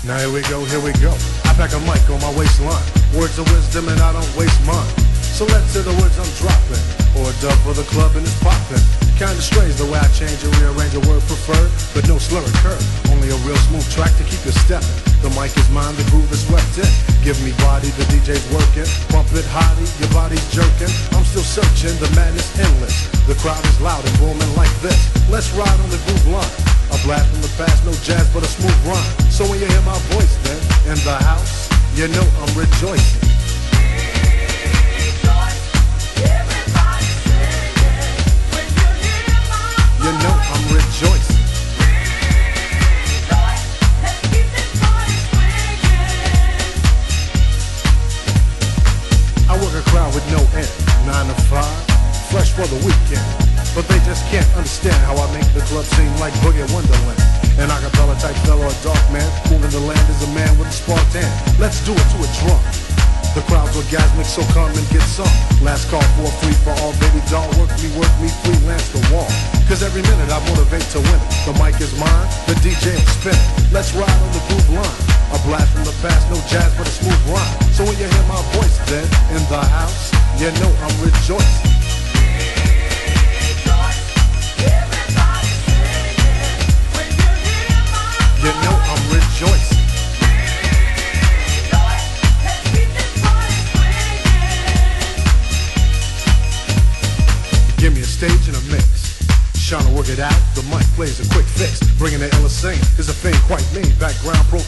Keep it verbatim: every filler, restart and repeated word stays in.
Now here we go, here we go. I pack a mic on my waistline. Words of wisdom and I don't waste mine. So let's hear the words I'm dropping. Or a dub for the club and it's popping. Kinda strange the way I change and rearrange a word preferred, but no slur or curve. Only a real smooth track to keep you stepping. The mic is mine, the groove is swept in. Give me body, the D J's working. Pump it hottie, your body's jerking. I'm still searching, the madness endless. The crowd is loud and booming like this. Let's ride on the groove line. A blast from the past, no jazz but a smooth rhyme. So when you hear my voice then, in the house, you know I'm rejoicing. You know I'm rejoicing. I work a crowd with no end, nine to five, fresh for the weekend. But they just can't understand how I make the club seem like Boogie Wonderland. An acapella type fella, a dark man, moving the land is a man with a sparked hand. Let's do it to a drum. The crowd's orgasmic, so come and get some. Last call for a free for all, baby doll. Work me, work me, freelance the wall. Cause every minute I motivate to win it. The mic is mine, the D J is spinning. Let's ride on the groove line. A blast from the past, no jazz but a smooth rhyme. So when you hear my voice then, in the house, you know I'm rejoicing. You know I'm rejoicing. Give me a stage and a mix. Trying to work it out, the mic plays a quick fix. Bringing the illest thing is a thing quite mean. Background pro